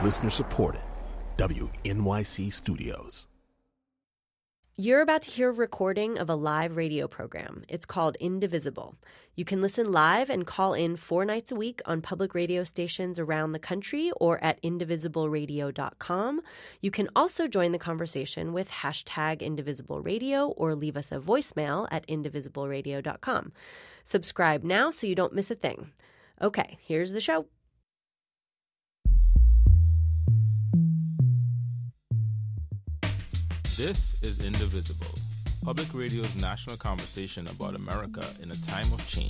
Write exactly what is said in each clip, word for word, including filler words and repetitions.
Listener supported. W N Y C Studios. You're about to hear a recording of a live radio program. It's called Indivisible. You can listen live and call in four nights a week on public radio stations around the country or at indivisible radio dot com. You can also join the conversation with hashtag Indivisible Radio or leave us a voicemail at indivisible radio dot com. Subscribe now so you don't miss a thing. Okay, here's the show. This is Indivisible, public radio's national conversation about America in a time of change.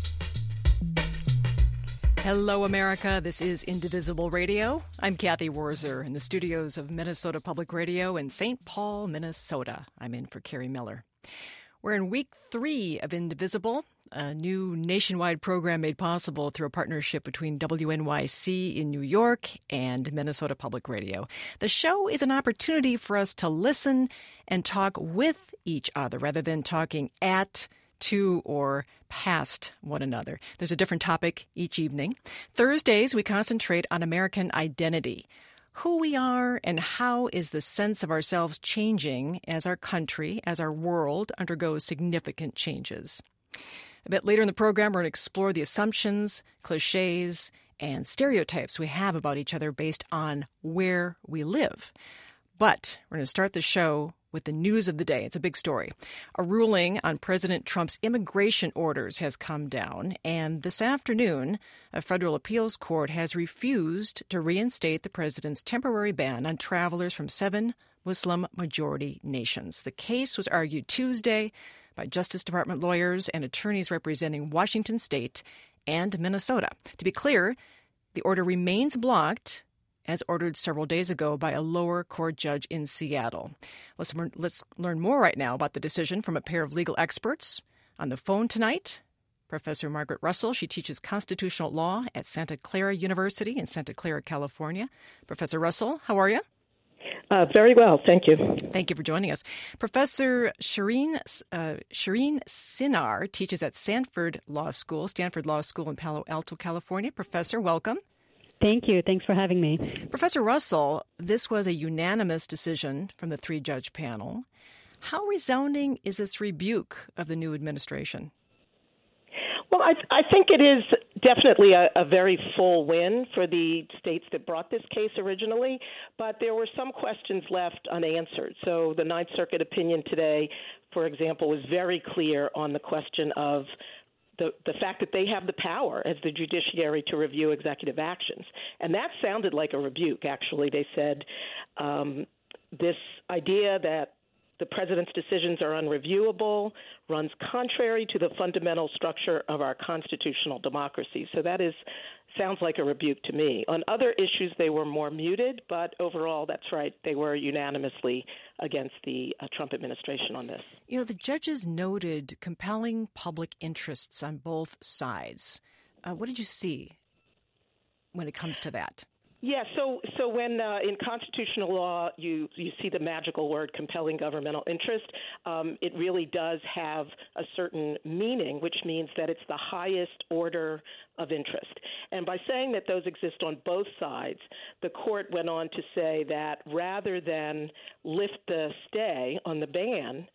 Hello, America. This is Indivisible Radio. I'm Kathy Worzer in the studios of Minnesota Public Radio in Saint Paul, Minnesota. I'm in for Carrie Miller. We're in week three of Indivisible, a new nationwide program made possible through a partnership between W N Y C in New York and Minnesota Public Radio. The show is an opportunity for us to listen and talk with each other rather than talking at, to, or past one another. There's a different topic each evening. Thursdays, we concentrate on American identity. Who we are and how is the sense of ourselves changing as our country, as our world undergoes significant changes. A bit later in the program, we're going to explore the assumptions, cliches, and stereotypes we have about each other based on where we live. But we're going to start the show with the news of the day. It's a big story. A ruling on President Trump's immigration orders has come down, and this afternoon, a federal appeals court has refused to reinstate the president's temporary ban on travelers from seven Muslim-majority nations. The case was argued Tuesday by Justice Department lawyers and attorneys representing Washington State and Minnesota. To be clear, the order remains blocked, as ordered several days ago by a lower court judge in Seattle. Let's, let's learn more right now about the decision from a pair of legal experts. On the phone tonight, Professor Margaret Russell. She teaches constitutional law at Santa Clara University in Santa Clara, California. Professor Russell, how are you? Uh, very well, thank you. Thank you for joining us. Professor Shireen, uh, Shireen Sinar teaches at Stanford Law School, Stanford Law School in Palo Alto, California. Professor, welcome. Thank you. Thanks for having me. Professor Russell, this was a unanimous decision from the three-judge panel. How resounding is this rebuke of the new administration? Well, I, I think it is definitely a, a very full win for the states that brought this case originally, but there were some questions left unanswered. So the Ninth Circuit opinion today, for example, was very clear on the question of the, the fact that they have the power as the judiciary to review executive actions. And that sounded like a rebuke, actually. They said um, this idea that the president's decisions are unreviewable runs contrary to the fundamental structure of our constitutional democracy. So that is sounds like a rebuke to me. On other issues, they were more muted, but overall, that's right. They were unanimously against the uh, Trump administration on this. You know, the judges noted compelling public interests on both sides. Uh, what did you see when it comes to that? Yeah, so so when uh, in constitutional law you, you see the magical word compelling governmental interest, um, it really does have a certain meaning, which means that it's the highest order of interest. And by saying that those exist on both sides, the court went on to say that rather than lift the stay on the ban,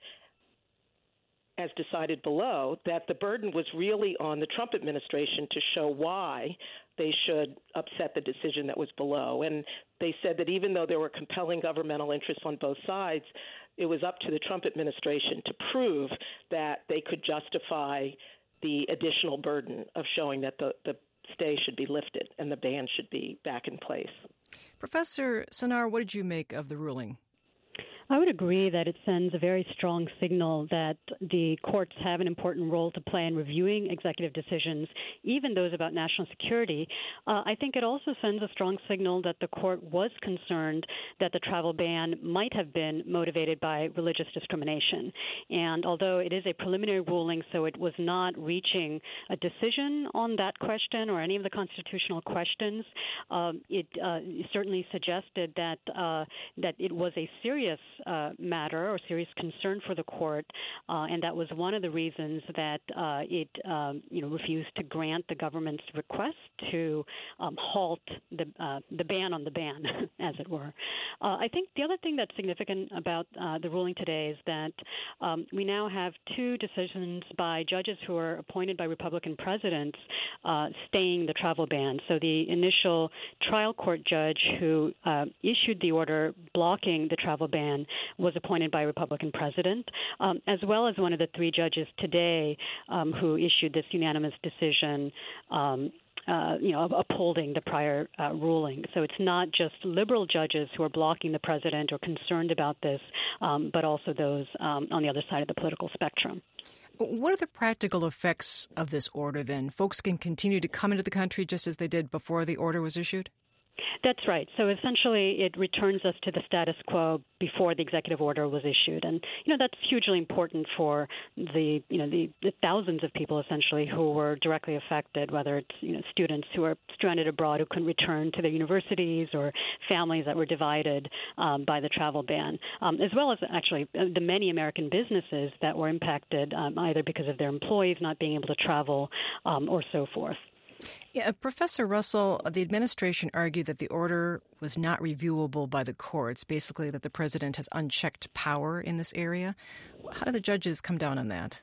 as decided below, that the burden was really on the Trump administration to show why they should upset the decision that was below. And they said that even though there were compelling governmental interests on both sides, it was up to the Trump administration to prove that they could justify the additional burden of showing that the, the stay should be lifted and the ban should be back in place. Professor Sinar, what did you make of the ruling? I would agree that it sends a very strong signal that the courts have an important role to play in reviewing executive decisions, even those about national security. Uh, I think it also sends a strong signal that the court was concerned that the travel ban might have been motivated by religious discrimination. And although it is a preliminary ruling, so it was not reaching a decision on that question or any of the constitutional questions, um, it uh, certainly suggested that uh, that it was a serious uh, matter or serious concern for the court, uh, and that was one of the reasons that uh, it um, you know refused to grant the government's request to um, halt the uh, the ban on the ban, as it were. Uh, I think the other thing that's significant about uh, the ruling today is that um, we now have two decisions by judges who are appointed by Republican presidents uh, staying the travel ban. So the initial trial court judge who uh, issued the order blocking the travel ban was appointed by a Republican president, um, as well as one of the three judges today um, who issued this unanimous decision um, Uh, you know, upholding the prior uh, ruling. So it's not just liberal judges who are blocking the president or concerned about this, um, but also those um, on the other side of the political spectrum. What are the practical effects of this order, then? Folks can continue to come into the country just as they did before the order was issued? That's right. So essentially, it returns us to the status quo before the executive order was issued, and you know that's hugely important for the you know the, the thousands of people essentially who were directly affected, whether it's you know students who are stranded abroad who couldn't return to their universities, or families that were divided um, by the travel ban, um, as well as actually the many American businesses that were impacted um, either because of their employees not being able to travel um, or so forth. Yeah, Professor Russell, the administration argued that the order was not reviewable by the courts, basically that the president has unchecked power in this area. How do the judges come down on that?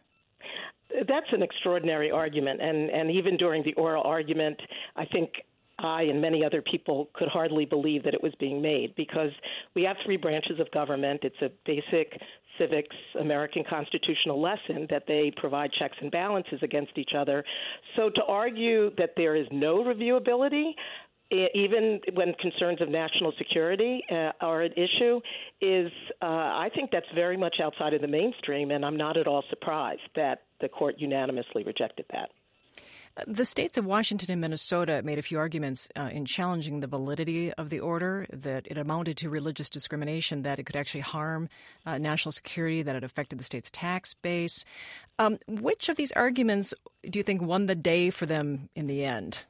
That's an extraordinary argument, and, and even during the oral argument, I think I and many other people could hardly believe that it was being made, because we have three branches of government. It's a basic civics American constitutional lesson that they provide checks and balances against each other. So to argue that there is no reviewability, even when concerns of national security uh, are at issue, is uh, I think that's very much outside of the mainstream, and I'm not at all surprised that the court unanimously rejected that. The states of Washington and Minnesota made a few arguments uh, in challenging the validity of the order, that it amounted to religious discrimination, that it could actually harm uh, national security, that it affected the state's tax base. Um, which of these arguments do you think won the day for them in the end?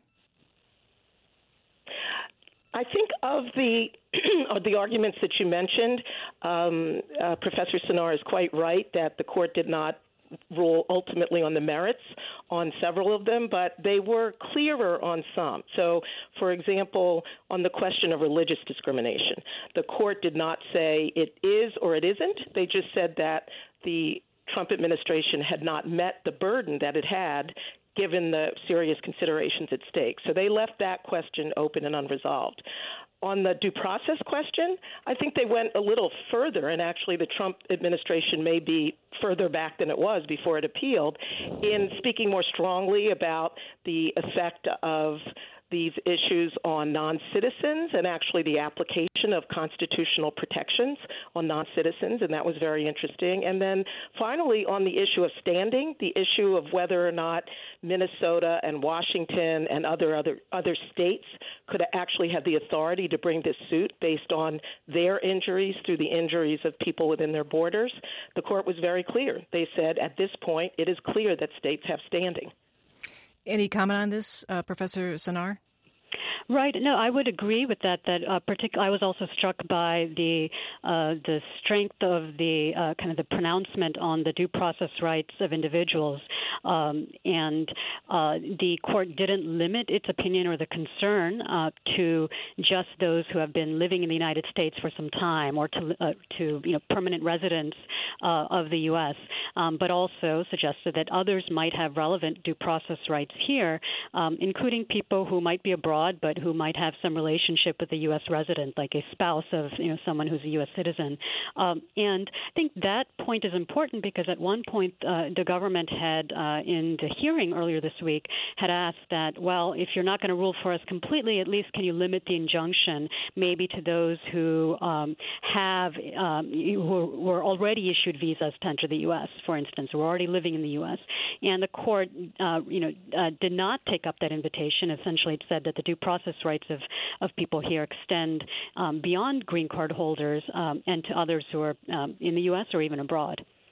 I think of the of the arguments that you mentioned, um, uh, Professor Sinar is quite right that the court did not rule ultimately on the merits on several of them, but they were clearer on some. So, for example, on the question of religious discrimination, the court did not say it is or it isn't. They just said that the Trump administration had not met the burden that it had given the serious considerations at stake. So they left that question open and unresolved. On the due process question, I think they went a little further, and actually the Trump administration may be further back than it was before it appealed, in speaking more strongly about the effect of these issues on non-citizens and actually the application of constitutional protections on non-citizens, and that was very interesting. And then finally, on the issue of standing, the issue of whether or not Minnesota and Washington and other other other states could actually have the authority to bring this suit based on their injuries through the injuries of people within their borders. The court was very clear. They said at this point it is clear that states have standing. Any comment on this, uh, Professor Sinar? Right. No, I would agree with that. That uh, partic- I was also struck by the uh, the strength of the uh, kind of the pronouncement on the due process rights of individuals, um, and uh, the court didn't limit its opinion or the concern uh, to just those who have been living in the United States for some time, or to uh, to you know permanent residents uh, of the U S, um, but also suggested that others might have relevant due process rights here, um, including people who might be abroad but who might have some relationship with a U S resident, like a spouse of you know someone who's a U S citizen. Um, and I think that point is important because at one point uh, the government had, uh, in the hearing earlier this week, had asked that, well, if you're not going to rule for us completely, at least can you limit the injunction maybe to those who um, have um, who were already issued visas to enter the U S, for instance, who are already living in the U S. And the court, uh, you know, uh, did not take up that invitation. Essentially, it said that the due process rights of, of people here extend um, beyond green card holders um, and to others who are um, in the U S or even abroad.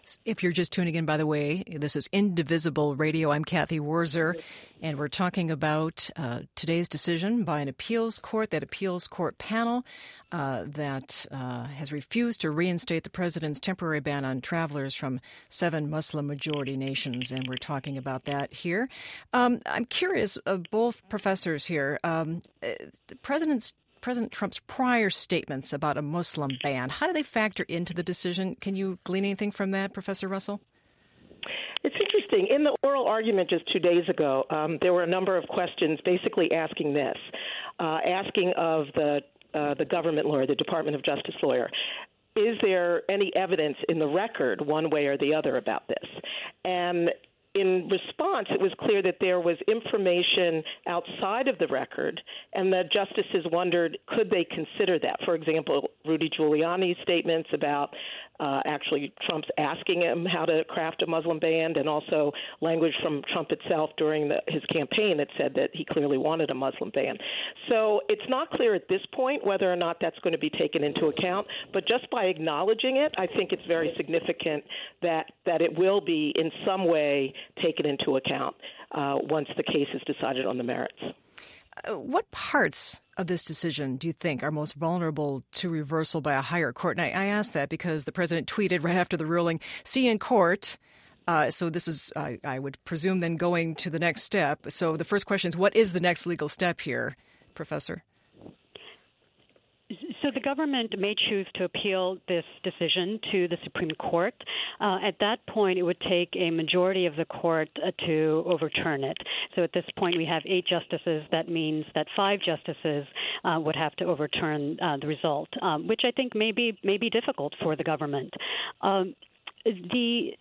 If you're just tuning in, by the way, this is Indivisible Radio. I'm Kathy Wurzer, and we're talking about uh, today's decision by an appeals court, that appeals court panel uh, that uh, has refused to reinstate the president's temporary ban on travelers from seven Muslim-majority nations, and we're talking about that here. Um, I'm curious, uh, both professors here, um, the president's President Trump's prior statements about a Muslim ban, how do they factor into the decision? Can you glean anything from that, Professor Russell? It's interesting. In the oral argument just two days ago, um, there were a number of questions basically asking this, uh, asking of the uh, the government lawyer, the Department of Justice lawyer, is there any evidence in the record one way or the other about this? And in response, it was clear that there was information outside of the record, and the justices wondered, could they consider that? For example, Rudy Giuliani's statements about uh, actually Trump's asking him how to craft a Muslim ban, and also language from Trump itself during the, his campaign that said that he clearly wanted a Muslim ban. So it's not clear at this point whether or not that's going to be taken into account, but just by acknowledging it, I think it's very significant that, that it will be in some way taken into account uh, once the case is decided on the merits. Uh, what parts of this decision do you think are most vulnerable to reversal by a higher court? And I, I ask that because the president tweeted right after the ruling, "See you in court." Uh, so this is, I, I would presume, then going to the next step. So the first question is, what is the next legal step here, Professor? So the government may choose to appeal this decision to the Supreme Court. Uh, at that point, it would take a majority of the court uh, to overturn it. So at this point, we have eight justices. That means that five justices uh, would have to overturn uh, the result, um, which I think may be, may be difficult for the government. Um, the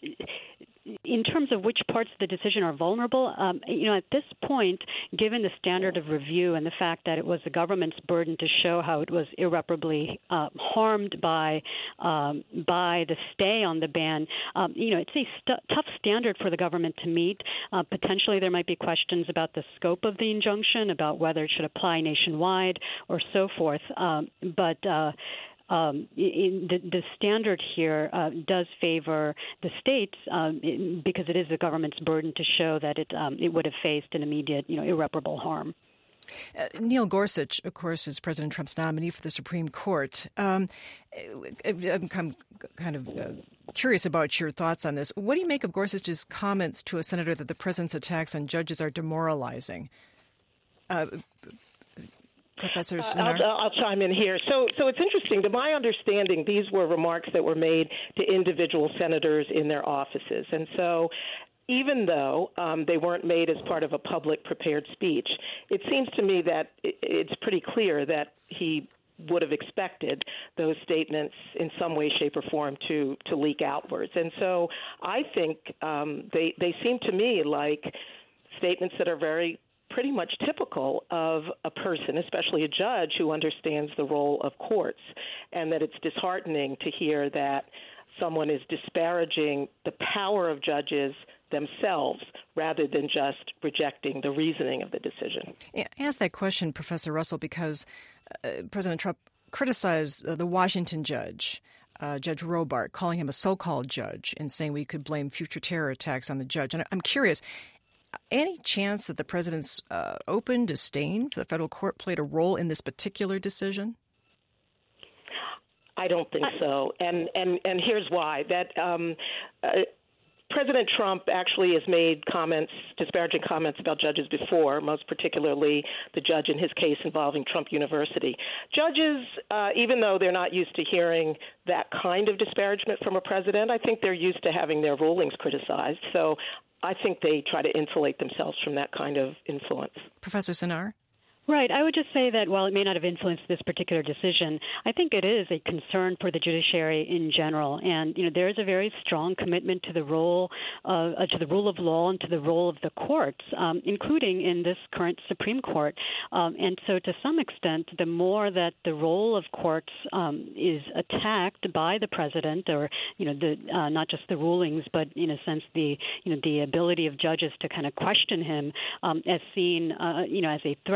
In terms of which parts of the decision are vulnerable, um, you know, at this point, given the standard of review and the fact that it was the government's burden to show how it was irreparably uh, harmed by um, by the stay on the ban, um, you know, it's a st- tough standard for the government to meet. Uh, potentially, there might be questions about the scope of the injunction, about whether it should apply nationwide or so forth. Um, but uh, Um, in the, the standard here uh, does favor the states um, in, because it is the government's burden to show that it um, it would have faced an immediate, you know, irreparable harm. Uh, Neil Gorsuch, of course, is President Trump's nominee for the Supreme Court. Um, I'm kind of uh, curious about your thoughts on this. What do you make of Gorsuch's comments to a senator that the president's attacks on judges are demoralizing? Uh, Professor Sinar? Uh, I'll, I'll chime in here. So, so it's interesting. To my understanding, these were remarks that were made to individual senators in their offices. And so even though um, they weren't made as part of a public prepared speech, it seems to me that it's pretty clear that he would have expected those statements in some way, shape, or form to, to leak outwards. And so I think um, they, they seem to me like statements that are very pretty much typical of a person, especially a judge, who understands the role of courts, and that it's disheartening to hear that someone is disparaging the power of judges themselves rather than just rejecting the reasoning of the decision. I asked that question, Professor Russell, because uh, President Trump criticized uh, the Washington judge, uh, Judge Robart, calling him a so-called judge and saying we could blame future terror attacks on the judge. And I'm curious, any chance that the president's uh, open disdain for the federal court played a role in this particular decision? I don't think so, and and and here's why. That um, uh, President Trump actually has made comments, disparaging comments about judges before, most particularly the judge in his case involving Trump University. Judges, uh, even though they're not used to hearing that kind of disparagement from a president, I think they're used to having their rulings criticized. So I think they try to insulate themselves from that kind of influence. Professor Sinar? Right. I would just say that while it may not have influenced this particular decision, I think it is a concern for the judiciary in general. And, you know, there is a very strong commitment to the role, uh, to the rule of law and to the role of the courts, um, including in this current Supreme Court. Um, and so to some extent, the more that the role of courts um, is attacked by the president, or, you know, the uh, not just the rulings, but in a sense the, you know, the ability of judges to kind of question him um, as seen, uh, you know, as a threat,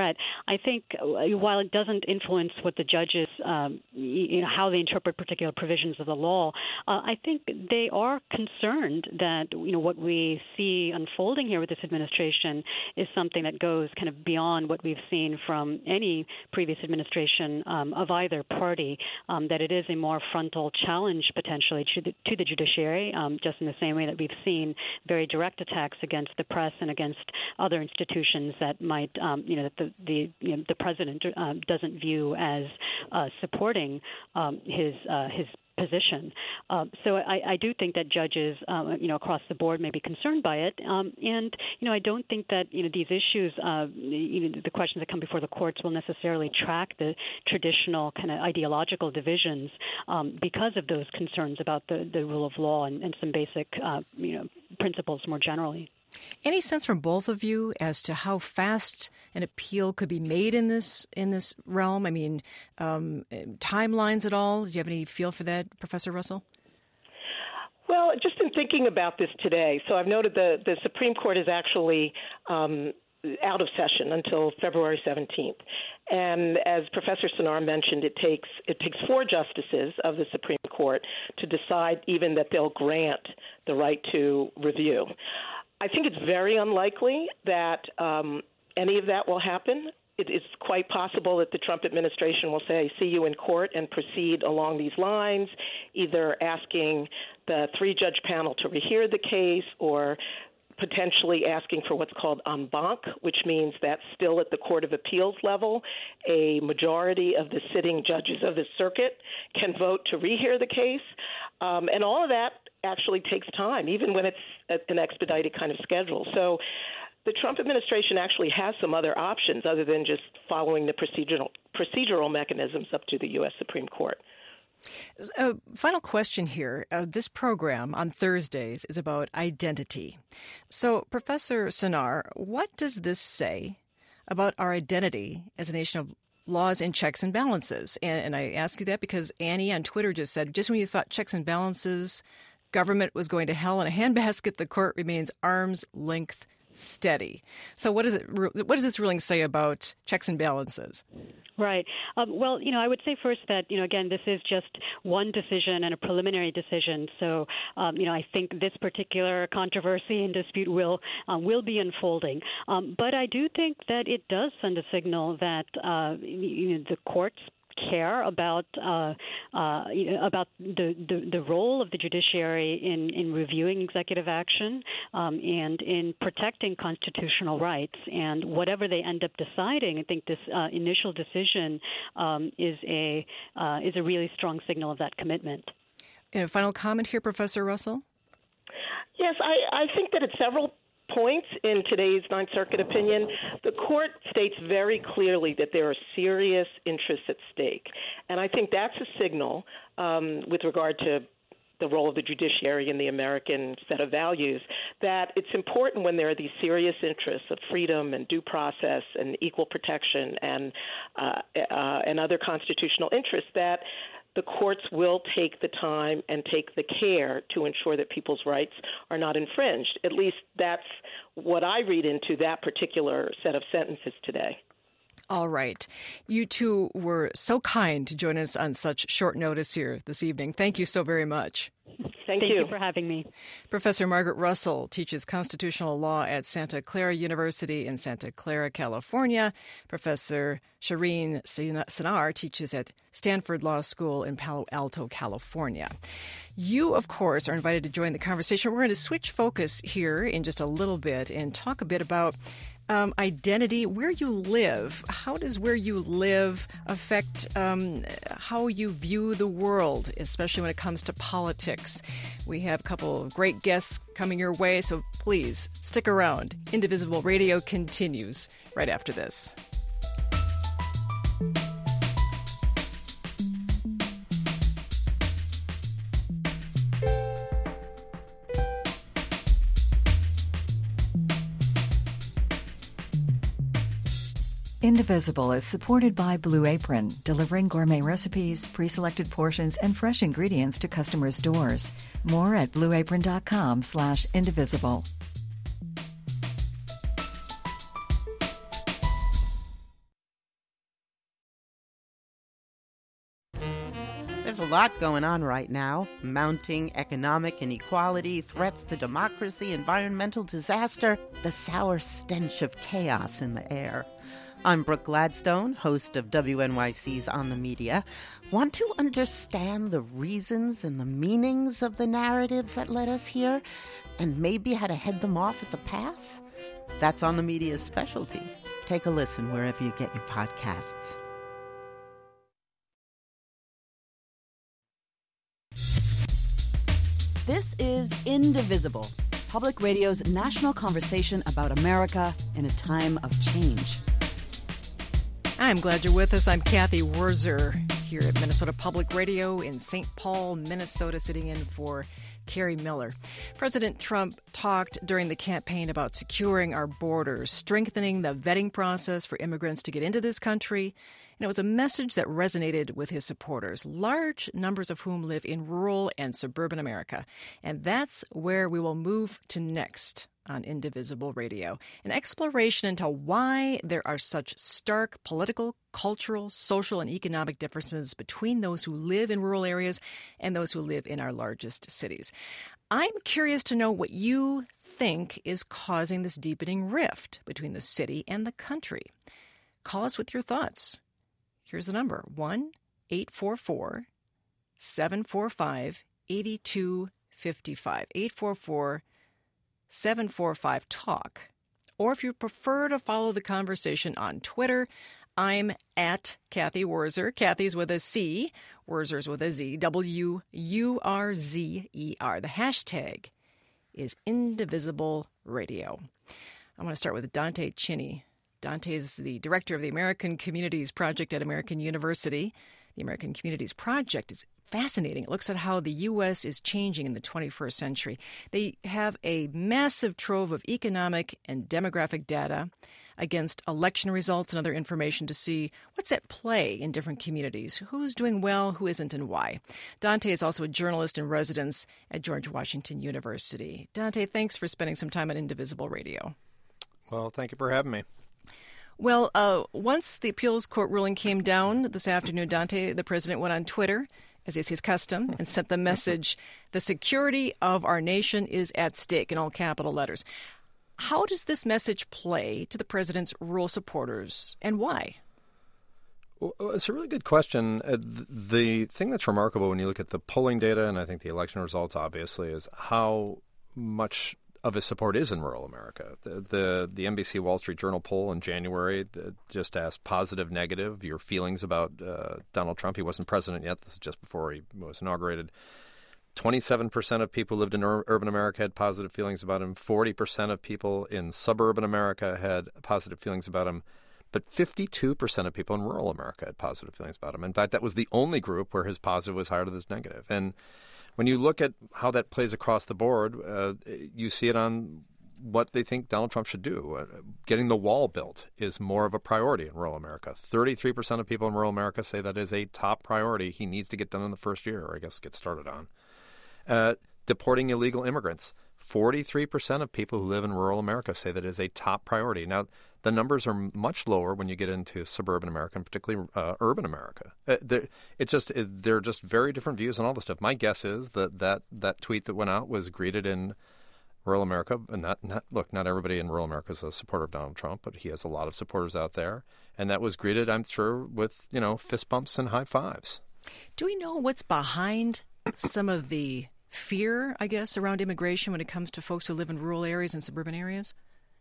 I think while it doesn't influence what the judges, um, you know, how they interpret particular provisions of the law, uh, I think they are concerned that, you know, what we see unfolding here with this administration is something that goes kind of beyond what we've seen from any previous administration um, of either party, um, that it is a more frontal challenge potentially to the, to the judiciary, um, just in the same way that we've seen very direct attacks against the press and against other institutions that might, um, you know, that the, the, you know, the president uh, doesn't view as uh, supporting um, his uh, his position. Um, so I, I do think that judges, uh, you know, across the board may be concerned by it. Um, and, you know, I don't think that, you know, these issues, uh, you know, the questions that come before the courts will necessarily track the traditional kind of ideological divisions um, because of those concerns about the, the rule of law and, and some basic, uh, you know, principles more generally. Any sense from both of you as to how fast an appeal could be made in this in this realm? I mean, um, timelines at all? Do you have any feel for that, Professor Russell? Well, just in thinking about this today, so I've noted the, the Supreme Court is actually um, out of session until February seventeenth. And as Professor Sinar mentioned, it takes it takes four justices of the Supreme Court to decide even that they'll grant the right to review. I think it's very unlikely that um, any of that will happen. It is quite possible that the Trump administration will say, see you in court, and proceed along these lines, either asking the three-judge panel to rehear the case or potentially asking for what's called en banc, which means that still at the Court of Appeals level, a majority of the sitting judges of the circuit can vote to rehear the case. Um, and all of that actually takes time, even when it's an expedited kind of schedule. So the Trump administration actually has some other options other than just following the procedural procedural mechanisms up to the U S Supreme Court. Uh, final question here. Uh, this program on Thursdays is about identity. So, Professor Sinar, what does this say about our identity as a nation of laws and checks and balances? And, and I ask you that because Annie on Twitter just said, just when you thought checks and balances, government was going to hell in a handbasket, the court remains arm's length steady. So what does it? What does this ruling say about checks and balances? Right. Um, well, you know, I would say first that, you know, again, this is just one decision and a preliminary decision. So, um, you know, I think this particular controversy and dispute will uh, will be unfolding. Um, but I do think that it does send a signal that uh, you know, the courts care about uh, uh, about the, the, the role of the judiciary in, in reviewing executive action um, and in protecting constitutional rights. And whatever they end up deciding, I think this uh, initial decision um, is a uh, is a really strong signal of that commitment. And a final comment here, Professor Russell? Yes, I, I think that at several points in today's Ninth Circuit opinion, the court states very clearly that there are serious interests at stake. And I think that's a signal um, with regard to the role of the judiciary in the American set of values, that it's important when there are these serious interests of freedom and due process and equal protection and uh, uh, and other constitutional interests that the courts will take the time and take the care to ensure that people's rights are not infringed. At least that's what I read into that particular set of sentences today. All right. You two were so kind to join us on such short notice here this evening. Thank you so very much. Thank, Thank you. you for having me. Professor Margaret Russell teaches constitutional law at Santa Clara University in Santa Clara, California. Professor Shireen Sinar teaches at Stanford Law School in Palo Alto, California. You, of course, are invited to join the conversation. We're going to switch focus here in just a little bit and talk a bit about Um, identity, where you live. How does where you live affect um, how you view the world, especially when it comes to politics? We have a couple of great guests coming your way, so please stick around. Indivisible Radio continues right after this. Indivisible is supported by Blue Apron, delivering gourmet recipes, pre-selected portions, and fresh ingredients to customers' doors. More at blueapron.com slash indivisible. There's a lot going on right now. Mounting economic inequality, threats to democracy, environmental disaster, the sour stench of chaos in the air. I'm Brooke Gladstone, host of W N Y C's On the Media. Want to understand the reasons and the meanings of the narratives that led us here, and maybe how to head them off at the pass? That's On the Media's specialty. Take a listen wherever you get your podcasts. This is Indivisible, Public Radio's national conversation about America in a time of change. I'm glad you're with us. I'm Kathy Wurzer here at Minnesota Public Radio in Saint Paul, Minnesota, sitting in for Carrie Miller. President Trump talked during the campaign about securing our borders, strengthening the vetting process for immigrants to get into this country. And it was a message that resonated with his supporters, large numbers of whom live in rural and suburban America. And that's where we will move to next on Indivisible Radio, an exploration into why there are such stark political, cultural, social, and economic differences between those who live in rural areas and those who live in our largest cities. I'm curious to know what you think is causing this deepening rift between the city and the country. Call us with your thoughts. Here's the number, one eight four four, seven four five, eight two five five, eight four four, seven four five, TALK. Or if you prefer to follow the conversation on Twitter, I'm at Kathy Wurzer. Kathy's with a C, Wurzer's with a Z, W U R Z E R. The hashtag is Indivisible Radio. I want to start with Dante Chinny. Dante is the director of the American Communities Project at American University. The American Communities Project is fascinating. It looks at how the U S is changing in the twenty-first century. They have a massive trove of economic and demographic data against election results and other information to see what's at play in different communities, who's doing well, who isn't, and why. Dante is also a journalist in residence at George Washington University. Dante, thanks for spending some time on Indivisible Radio. Well, thank you for having me. Well, uh, once the appeals court ruling came down this afternoon, Dante, the president went on Twitter, as is his custom, and sent the message, "The security of our nation is at stake," in all capital letters. How does this message play to the president's rural supporters, and why? Well, it's a really good question. Uh, the thing that's remarkable when you look at the polling data, and I think the election results, obviously, is how much of his support is in rural America. The, the the N B C Wall Street Journal poll in January just asked positive, negative, your feelings about uh, Donald Trump. He wasn't president yet. This is just before he was inaugurated. twenty-seven percent of people who lived in ur- urban America had positive feelings about him. forty percent of people in suburban America had positive feelings about him. But fifty-two percent of people in rural America had positive feelings about him. In fact, that was the only group where his positive was higher than his negative. And when you look at how that plays across the board, uh, you see it on what they think Donald Trump should do. Uh, getting the wall built is more of a priority in rural America. thirty-three percent of people in rural America say that is a top priority he needs to get done in the first year, or I guess get started on. Uh, deporting illegal immigrants. forty-three percent of people who live in rural America say that is a top priority. Now, the numbers are much lower when you get into suburban America, and particularly uh, urban America. Uh, it's just it, they're just very different views on all this stuff. My guess is that that, that tweet that went out was greeted in rural America, and not, not look, not everybody in rural America is a supporter of Donald Trump, but he has a lot of supporters out there, and that was greeted, I'm sure, with you know fist bumps and high fives. Do we know what's behind some of the fear, I guess, around immigration when it comes to folks who live in rural areas and suburban areas?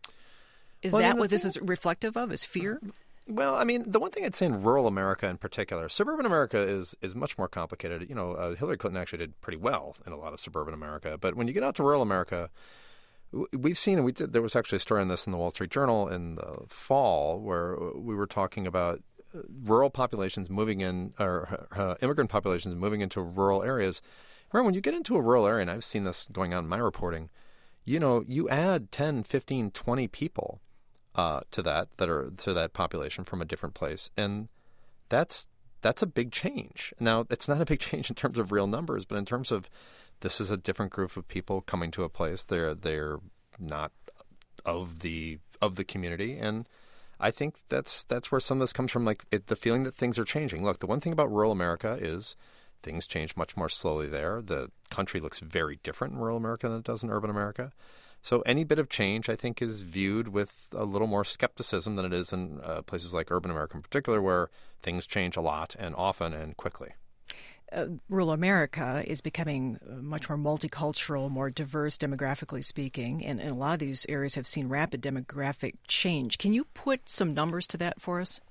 Is well, that I mean, what this is reflective of, is fear? Well, I mean, the one thing I'd say in rural America in particular, suburban America is is much more complicated. You know, uh, Hillary Clinton actually did pretty well in a lot of suburban America. But when you get out to rural America, we've seen, and we did, there was actually a story on this in the Wall Street Journal in the fall where we were talking about rural populations moving in, or uh, immigrant populations moving into rural areas. Remember, when you get into a rural area, and I've seen this going on in my reporting, you know, you add ten, fifteen, twenty people uh, to that that are to that population from a different place, and that's that's a big change. Now, it's not a big change in terms of real numbers, but in terms of this is a different group of people coming to a place. They're they're not of the of the community, and I think that's that's where some of this comes from. Like it, the feeling that things are changing. Look, the one thing about rural America is things change much more slowly there. The country looks very different in rural America than it does in urban America. So any bit of change, I think, is viewed with a little more skepticism than it is in uh, places like urban America in particular, where things change a lot and often and quickly. Uh, rural America is becoming much more multicultural, more diverse demographically speaking, and, and a lot of these areas have seen rapid demographic change. Can you put some numbers to that for us?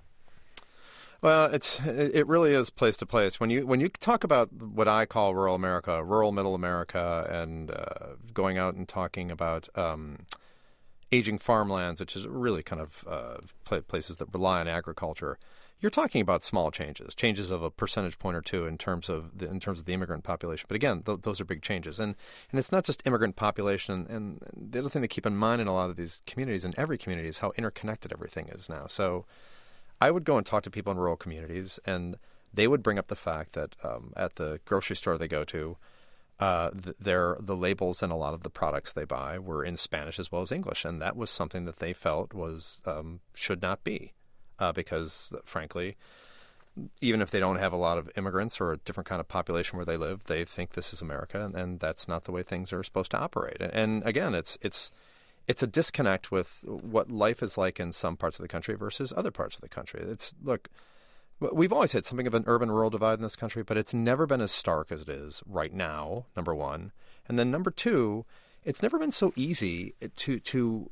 Well, it's it really is place to place. When you when you talk about what I call rural America, rural middle America, and uh, going out and talking about um, aging farmlands, which is really kind of uh, places that rely on agriculture, you're talking about small changes, changes of a percentage point or two in terms of the, in terms of the immigrant population. But again, th- those are big changes, and and it's not just immigrant population. And, and the other thing to keep in mind in a lot of these communities, in every community, is how interconnected everything is now. So I would go and talk to people in rural communities, and they would bring up the fact that um, at the grocery store they go to, uh, th- their the labels and a lot of the products they buy were in Spanish as well as English, and that was something that they felt was um, should not be, uh, because frankly, even if they don't have a lot of immigrants or a different kind of population where they live, they think this is America, and, and that's not the way things are supposed to operate. And, and again, it's it's. It's a disconnect with what life is like in some parts of the country versus other parts of the country. It's look, we've always had something of an urban-rural divide in this country, but it's never been as stark as it is right now, number one. And then number two, it's never been so easy to to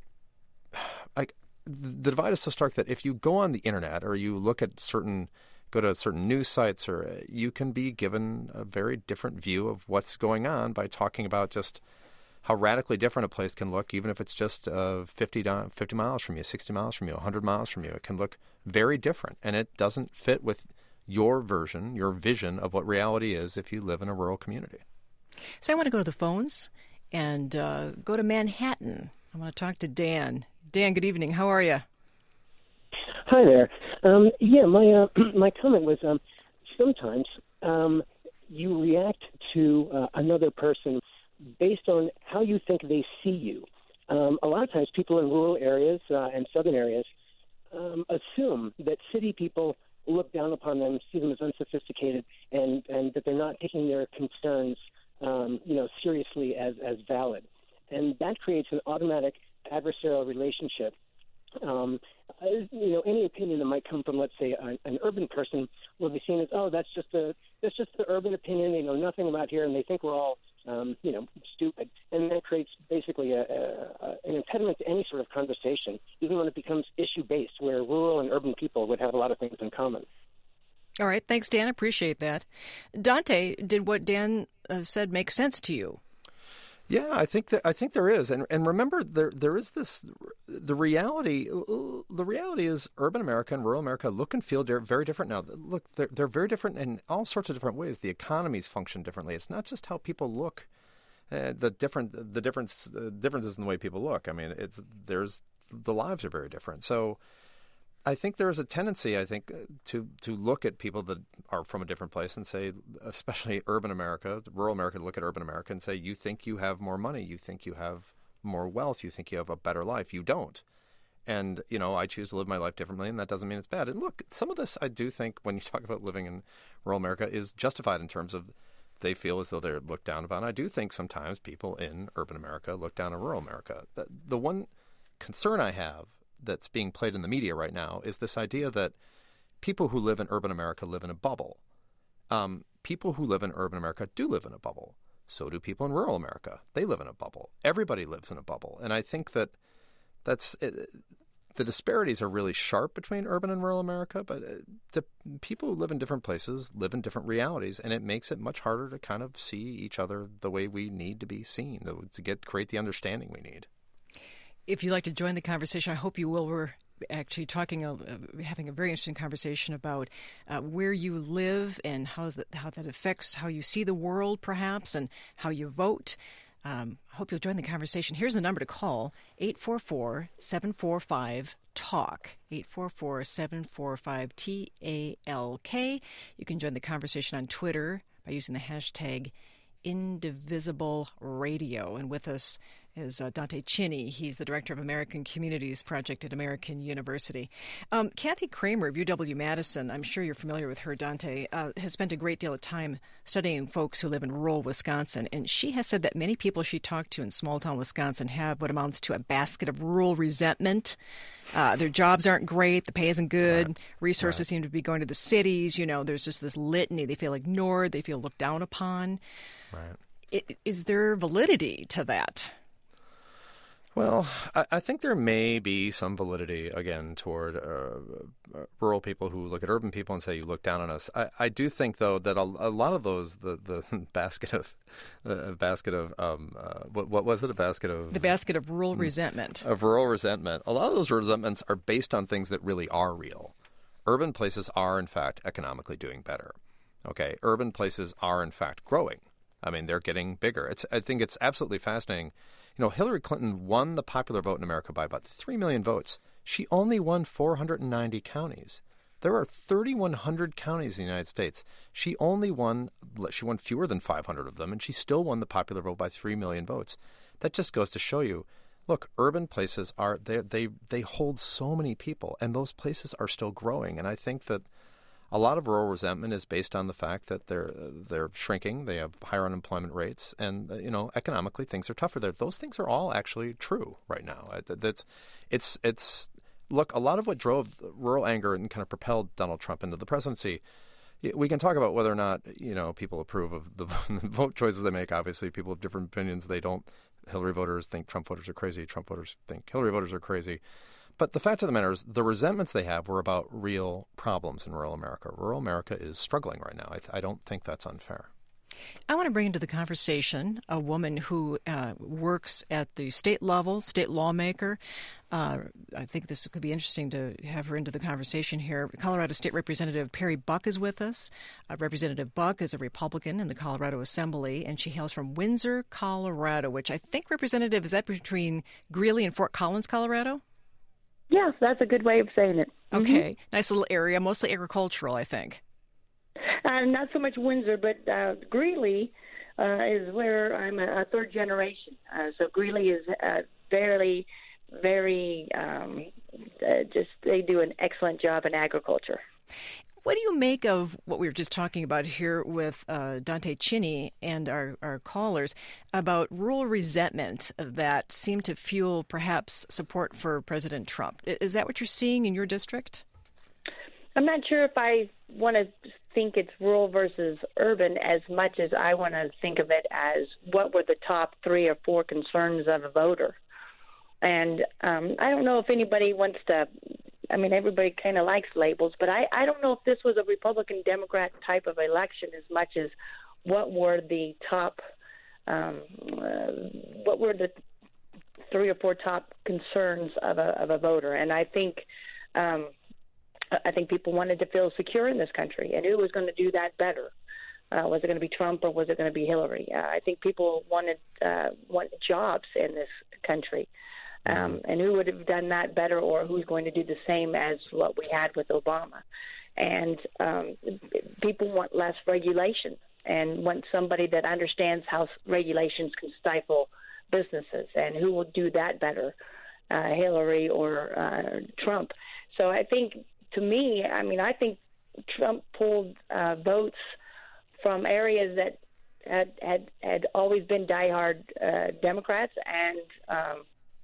like the divide is so stark that if you go on the internet or you look at certain go to certain news sites, or you can be given a very different view of what's going on by talking about just how radically different a place can look, even if it's just uh, fifty, fifty miles from you, sixty miles from you, one hundred miles from you. It can look very different, and it doesn't fit with your version, your vision of what reality is if you live in a rural community. So I want to go to the phones and uh, go to Manhattan. I want to talk to Dan. Dan, good evening. How are you? Hi there. Um, yeah, my uh, my comment was um, sometimes um, you react to uh, another person based on how you think they see you. Um, a lot of times people in rural areas uh, and southern areas um, assume that city people look down upon them, see them as unsophisticated, and, and that they're not taking their concerns um, you know, seriously as, as valid. And that creates an automatic adversarial relationship. Um, you know, any opinion that might come from, let's say, an, an urban person will be seen as, oh, that's just a that's just the urban opinion. They know nothing about here, and they think we're all, um, you know, stupid. And that creates basically a, a, a, an impediment to any sort of conversation, even when it becomes issue-based, where rural and urban people would have a lot of things in common. All right. Thanks, Dan. I appreciate that. Dante, did what Dan uh, said make sense to you? Yeah, I think that I think there is, and and remember there there is this the reality. The reality is, urban America and rural America look and feel very different now. Look, they're they're very different in all sorts of different ways. The economies function differently. It's not just how people look. Uh, the different the difference uh, differences in the way people look. I mean, it's there's the lives are very different. So I think there is a tendency, I think, to to look at people that are from a different place and say, especially urban America, rural America, to look at urban America and say, you think you have more money, you think you have more wealth, you think you have a better life. You don't. And, you know, I choose to live my life differently, and that doesn't mean it's bad. And look, some of this I do think when you talk about living in rural America is justified in terms of they feel as though they're looked down upon. I do think sometimes people in urban America look down on rural America. The, the one concern I have that's being played in the media right now is this idea that people who live in urban America live in a bubble. Um, people who live in urban America do live in a bubble. So do people in rural America. They live in a bubble. Everybody lives in a bubble. And I think that that's it, the disparities are really sharp between urban and rural America, but the people who live in different places live in different realities, and it makes it much harder to kind of see each other the way we need to be seen, to get create the understanding we need. If you'd like to join the conversation, I hope you will. We're actually talking, uh, having a very interesting conversation about uh, where you live and how that, how that affects how you see the world, perhaps, and how you vote. Um, I hope you'll join the conversation. Here's the number to call, eight four four, seven four five, TALK, eight four four, seven four five, T A L K. You can join the conversation on Twitter by using the hashtag Indivisible Radio. And with us is uh, Dante Chinny. He's the director of American Communities Project at American University. Um, Kathy Kramer of U W-Madison, I'm sure you're familiar with her, Dante, uh, has spent a great deal of time studying folks who live in rural Wisconsin, and she has said that many people she talked to in small-town Wisconsin have what amounts to a basket of rural resentment. Uh, their jobs aren't great, the pay isn't good, right. resources right. seem to be going to the cities. You know, there's just this litany. They feel ignored, they feel looked down upon. Right. Is there validity to that? Well, I, I think there may be some validity, again, toward uh, uh, rural people who look at urban people and say, you look down on us. I, I do think, though, that a, a lot of those, the, the basket of, uh, basket of um, uh, what, what was it, a basket of? The basket of rural resentment. Of rural resentment. A lot of those resentments are based on things that really are real. Urban places are, in fact, economically doing better. Okay, urban places are, in fact, growing. I mean, they're getting bigger. It's, I think it's absolutely fascinating. You know, Hillary Clinton won the popular vote in America by about three million votes. She only won four hundred ninety counties. There are thirty-one hundred counties in the United States. She only won, she won fewer than five hundred of them, and she still won the popular vote by three million votes. That just goes to show you, look, urban places are, they they they hold so many people, and those places are still growing. And I think that a lot of rural resentment is based on the fact that they're they're shrinking, they have higher unemployment rates, and you know economically things are tougher there. Those things are all actually true right now. That's it's it's look, a lot of what drove rural anger and kind of propelled Donald Trump into the presidency. We can talk about whether or not you know people approve of the vote choices they make. Obviously, people have different opinions. They don't. Hillary voters think Trump voters are crazy. Trump voters think Hillary voters are crazy. But the fact of the matter is the resentments they have were about real problems in rural America. Rural America is struggling right now. I, th- I don't think that's unfair. I want to bring into the conversation a woman who uh, works at the state level, state lawmaker. Uh, I think this could be interesting to have her into the conversation here. Colorado State Representative Perry Buck is with us. Uh, Representative Buck is a Republican in the Colorado Assembly, and she hails from Windsor, Colorado, which I think, Representative, is that between Greeley and Fort Collins, Colorado? Yes, that's a good way of saying it. Okay. Mm-hmm. Nice little area, mostly agricultural, I think. Uh, not so much Windsor, but uh, Greeley uh, is where I'm a, a third generation. Uh, so Greeley is uh, very, very, um, uh, just they do an excellent job in agriculture. What do you make of what we were just talking about here with uh, Dante Chinny and our, our callers about rural resentment that seemed to fuel perhaps support for President Trump? Is that what you're seeing in your district? I'm not sure if I want to think it's rural versus urban as much as I want to think of it as what were the top three or four concerns of a voter. And um, I don't know if anybody wants to I mean, everybody kind of likes labels, but I, I don't know if this was a Republican-Democrat type of election as much as what were the top, um, uh, what were the three or four top concerns of a of a voter. And I think, um, I think people wanted to feel secure in this country, and who was going to do that better? Uh, was it going to be Trump or was it going to be Hillary? Uh, I think people wanted uh, wanted jobs in this country. Um, and who would have done that better, or who's going to do the same as what we had with Obama? And um, people want less regulation and want somebody that understands how regulations can stifle businesses, and who will do that better, uh, Hillary or uh, Trump. So I think, to me, I mean, I think Trump pulled uh, votes from areas that had had, had always been diehard uh, Democrats, and um,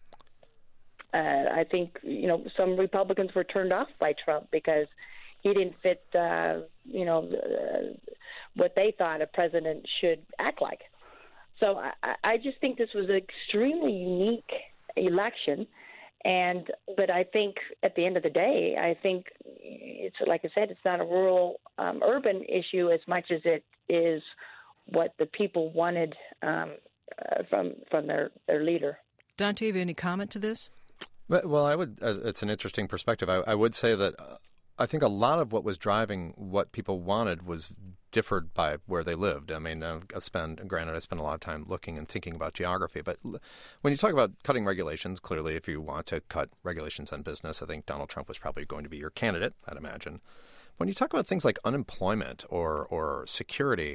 Uh, I think, you know, some Republicans were turned off by Trump because he didn't fit, uh, you know, uh, what they thought a president should act like. So I, I just think this was an extremely unique election. And but I think at the end of the day, I think it's, like I said, it's not a rural um, urban issue as much as it is what the people wanted um, uh, from from their, their leader. Dante, have you any comment to this? Well, I would. Uh, it's an interesting perspective. I, I would say that uh, I think a lot of what was driving what people wanted was differed by where they lived. I mean, uh, I spend, granted, I spend a lot of time looking and thinking about geography. But l- when you talk about cutting regulations, clearly, if you want to cut regulations on business, I think Donald Trump was probably going to be your candidate, I'd imagine. When you talk about things like unemployment or or security,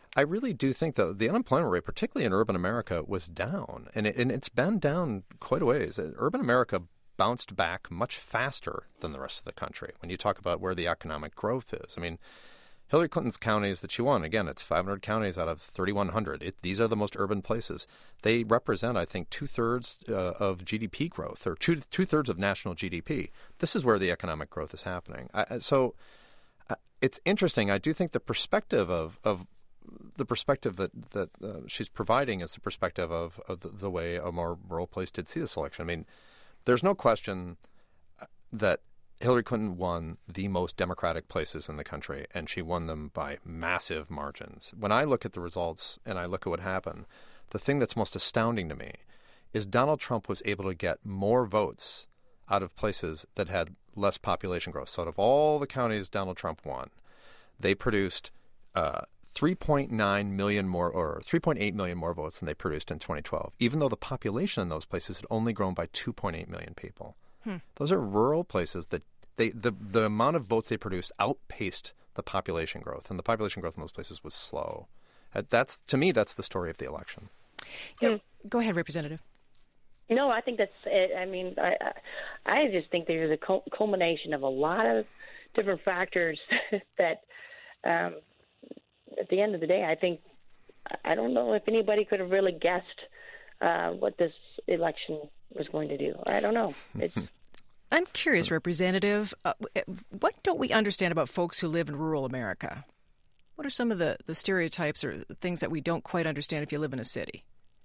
I really do think that the unemployment rate, particularly in urban America, was down. And, it, and it's been down quite a ways. Urban America bounced back much faster than the rest of the country when you talk about where the economic growth is. I mean, Hillary Clinton's counties that she won, again, it's five hundred counties out of thirty-one hundred. It, these are the most urban places. They represent, I think, two-thirds uh, of G D P growth, or two, two-thirds of national G D P. This is where the economic growth is happening. I, so uh, it's interesting. I do think the perspective of, of the perspective that, that uh, she's providing is the perspective of, of the, the way a more rural place did see this election. I mean, there's no question that Hillary Clinton won the most Democratic places in the country, and she won them by massive margins. When I look at the results and I look at what happened, the thing that's most astounding to me is Donald Trump was able to get more votes out of places that had less population growth. So out of all the counties Donald Trump won, they produced uh, three point nine million more, or three point eight million more votes than they produced in twenty twelve, even though the population in those places had only grown by two point eight million people. Hmm. Those are rural places that they the, the amount of votes they produced outpaced the population growth, and the population growth in those places was slow. That's, to me, that's the story of the election. Yeah. Go ahead, Representative. No, I think that's it. I mean, I, I just think there's a culmination of a lot of different factors that, um, at the end of the day, I think, I don't know if anybody could have really guessed uh, what this election was going to do. I don't know. It's. I'm curious, Representative, uh, what don't we understand about folks who live in rural America? What are some of the, the stereotypes or things that we don't quite understand if you live in a city?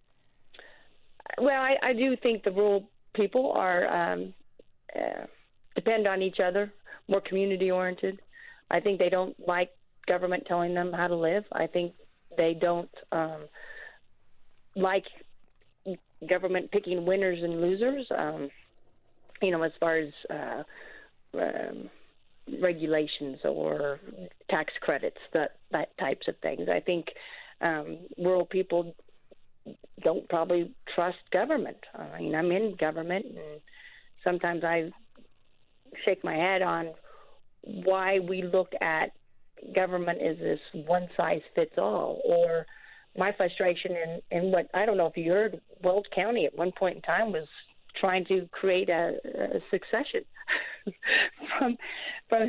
Well, I, I do think the rural people are um, uh, depend on each other, more community-oriented. I think they don't like government telling them how to live. I think they don't um, like government picking winners and losers. Um, you know, as far as uh, um, regulations or tax credits, that, that types of things. I think um, rural people don't probably trust government. I mean, I'm in government, and sometimes I shake my head on why we look at government as this one-size-fits-all. Or my frustration in, in what, I don't know if you heard, Weld County at one point in time was trying to create a, a succession from, from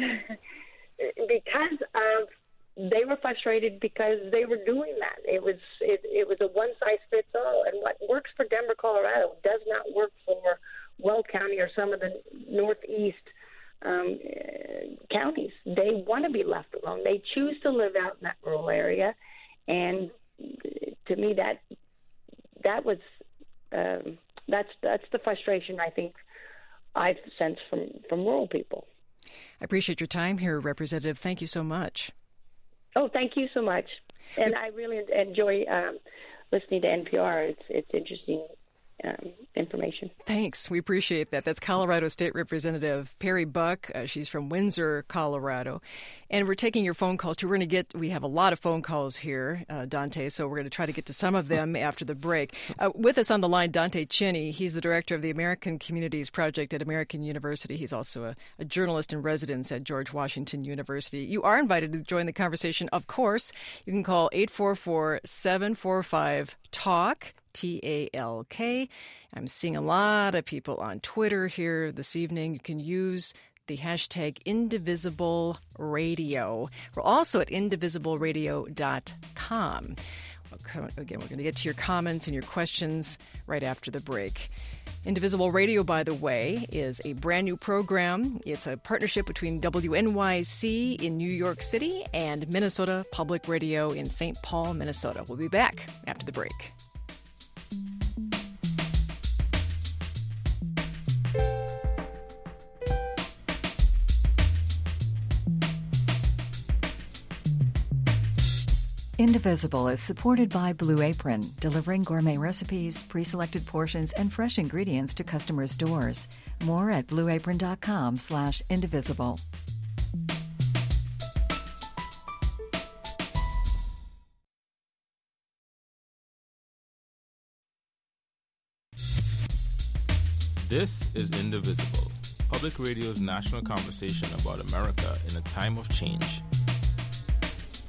because of they were frustrated because they were doing that. It was it, it was a one size fits all, and what works for Denver, Colorado, does not work for Weld County or some of the northeast um, counties. They want to be left alone. They choose to live out in that rural area, and to me, that that was. Um, That's that's the frustration I think I've sensed from, from rural people. I appreciate your time here, Representative. Thank you so much. Oh, thank you so much. And I really enjoy um, listening to N P R. It's it's interesting um, information. Thanks. We appreciate that. That's Colorado State Representative Perry Buck. Uh, she's from Windsor, Colorado. And we're taking your phone calls too. We're going to get, we have a lot of phone calls here, uh, Dante, so we're going to try to get to some of them after the break. Uh, with us on the line, Dante Cheney. He's the director of the American Communities Project at American University. He's also a, a journalist in residence at George Washington University. You are invited to join the conversation, of course. You can call eight four four, seven four five, TALK. T A L K. I'm seeing a lot of people on Twitter here this evening. You can use the hashtag Indivisible Radio. We're also at indivisible radio dot com. Again, we're going to get to your comments and your questions right after the break. Indivisible Radio, by the way, is a brand new program. It's a partnership between W N Y C in New York City and Minnesota Public Radio in Saint Paul, Minnesota. We'll be back after the break. Indivisible is supported by Blue Apron, delivering gourmet recipes, pre-selected portions, and fresh ingredients to customers' doors. More at blue apron dot com slash indivisible. This is Indivisible, Public Radio's national conversation about America in a time of change.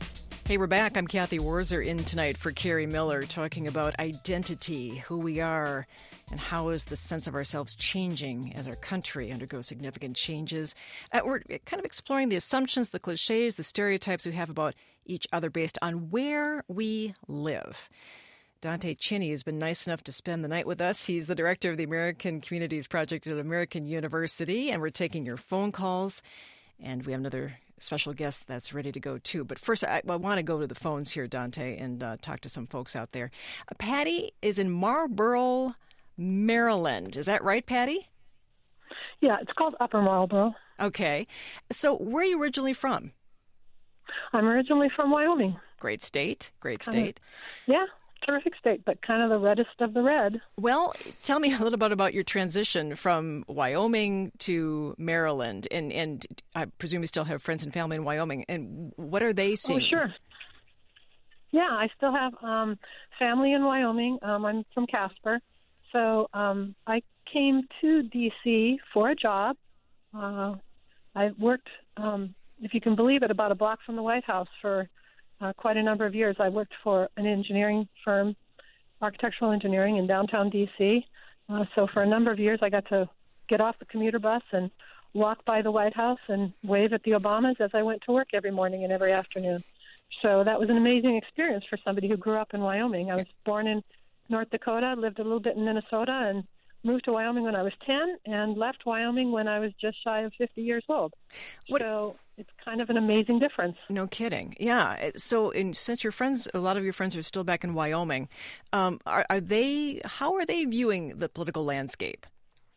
Hey, we're back. I'm Kathy Wurzer in tonight for Carrie Miller, talking about identity, who we are, and how is the sense of ourselves changing as our country undergoes significant changes. Uh, we're kind of exploring the assumptions, the cliches, the stereotypes we have about each other based on where we live. Dante Cheney has been nice enough to spend the night with us. He's the director of the American Communities Project at American University, and we're taking your phone calls. And we have another special guest that's ready to go, too. But first, I, I want to go to the phones here, Dante, and uh, talk to some folks out there. Uh, Patty is in Marlboro, Maryland. Is that right, Patty? Yeah, it's called Upper Marlboro. Okay. So where are you originally from? I'm originally from Wyoming. Great state. Great Kind state. of, yeah, terrific state, but kind of the reddest of the red. Well, tell me a little bit about your transition from Wyoming to Maryland. And, and I presume you still have friends and family in Wyoming. And what are they seeing? Oh, sure. Yeah, I still have um, family in Wyoming. Um, I'm from Casper. So um, I came to D C for a job. Uh, I worked, um, if you can believe it, about a block from the White House for uh, quite a number of years. I worked for an engineering firm, architectural engineering in downtown D C. Uh, so for a number of years, I got to get off the commuter bus and walk by the White House and wave at the Obamas as I went to work every morning and every afternoon. So that was an amazing experience for somebody who grew up in Wyoming. I was born in North Dakota, lived a little bit in Minnesota, and moved to Wyoming when I was ten and left Wyoming when I was just shy of fifty years old. What? So it's kind of an amazing difference. No kidding. Yeah. So in, since your friends, a lot of your friends are still back in Wyoming, um, are, are they, how are they viewing the political landscape?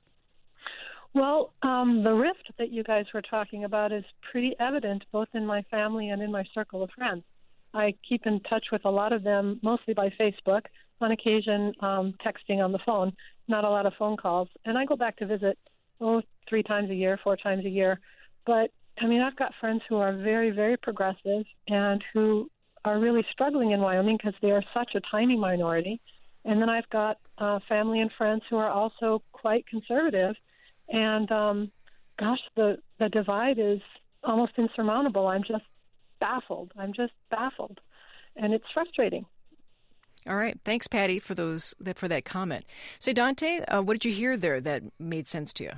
Well, um, the rift that you guys were talking about is pretty evident both in my family and in my circle of friends. I keep in touch with a lot of them, mostly by Facebook, on occasion um, texting on the phone, not a lot of phone calls. And I go back to visit, oh, three times a year, four times a year. But, I mean, I've got friends who are very, very progressive and who are really struggling in Wyoming because they are such a tiny minority. And then I've got uh, family and friends who are also quite conservative. And, um, gosh, the, the divide is almost insurmountable. I'm just baffled. I'm just baffled. And it's frustrating. All right. Thanks, Patty, for those that for that comment. So, Dante, uh, what did you hear there that made sense to you?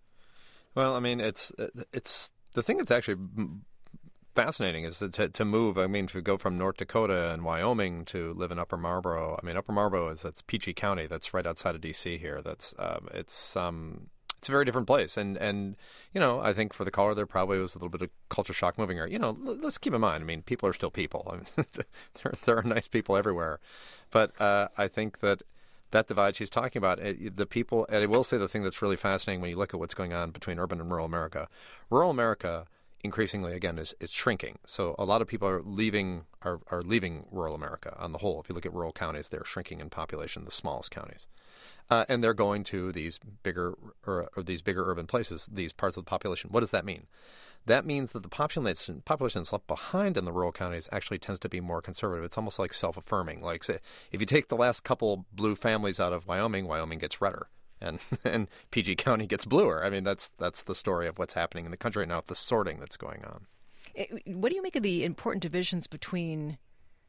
Well, I mean, it's it's the thing that's actually fascinating is to to move. I mean, to go from North Dakota and Wyoming to live in Upper Marlboro. I mean, Upper Marlboro is that's Peachey County. That's right outside of D C here. That's um, it's um. It's a very different place, and, and you know, I think for the caller there probably was a little bit of culture shock moving her. You know, let's keep in mind, I mean, people are still people. I mean, there, there are nice people everywhere. But uh, I think that that divide she's talking about, it, the people, and I will say the thing that's really fascinating when you look at what's going on between urban and rural America, rural America increasingly, again, is, is shrinking. So a lot of people are leaving are, are leaving rural America on the whole. If you look at rural counties, they're shrinking in population, the smallest counties. Uh, and they're going to these bigger or, or these bigger urban places, these parts of the population. What does that mean? That means that the population population that's left behind in the rural counties actually tends to be more conservative. It's almost like self-affirming. Like, say, if you take the last couple blue families out of Wyoming, Wyoming gets redder, and and P G County gets bluer. I mean, that's that's the story of what's happening in the country right now, with the sorting that's going on. What do you make of the important divisions between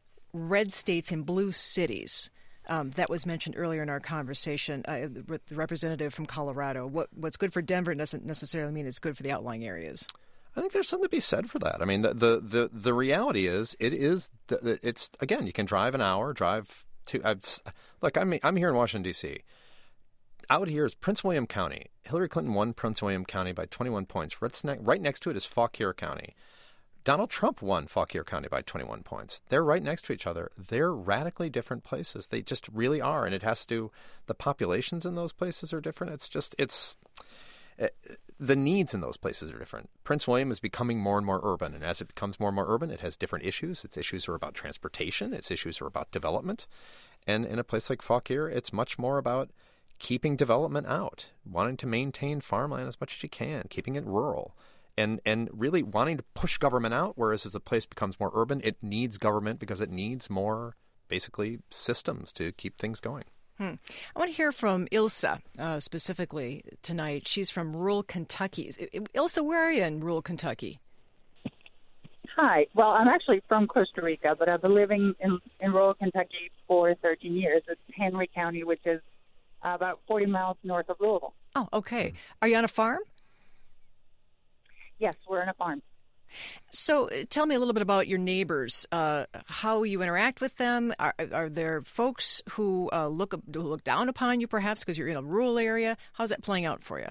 red states and blue cities? Um, that was mentioned earlier in our conversation uh, with the representative from Colorado. What what's good for Denver doesn't necessarily mean it's good for the outlying areas. I think there's something to be said for that. I mean, the the the, the reality is, it is it's again, you can drive an hour, drive to. I've, look, I'm I'm here in Washington D C. Out here is Prince William County. Hillary Clinton won Prince William County by twenty-one points. Right next to it is Fauquier County. Donald Trump won Fauquier County by twenty-one points. They're right next to each other. They're radically different places. They just really are. And it has to do, the populations in those places are different. It's just, it's, it, the needs in those places are different. Prince William is becoming more and more urban. And as it becomes more and more urban, it has different issues. Its issues are about transportation. Its issues are about development. And in a place like Fauquier, it's much more about keeping development out, wanting to maintain farmland as much as you can, keeping it rural. And and really wanting to push government out, whereas as a place becomes more urban, it needs government because it needs more, basically, systems to keep things going. Hmm. I want to hear from Ilsa uh, specifically tonight. She's from rural Kentucky. Ilsa, where are you in rural Kentucky? Hi. Well, I'm actually from Costa Rica, but I've been living in, in rural Kentucky for thirteen years. It's Henry County, which is about forty miles north of Louisville. Oh, okay. Are you on a farm? Yes, we're on a farm. So uh, tell me a little bit about your neighbors, uh, how you interact with them. Are, are there folks who uh, look who look down upon you, perhaps, because you're in a rural area? How's that playing out for you?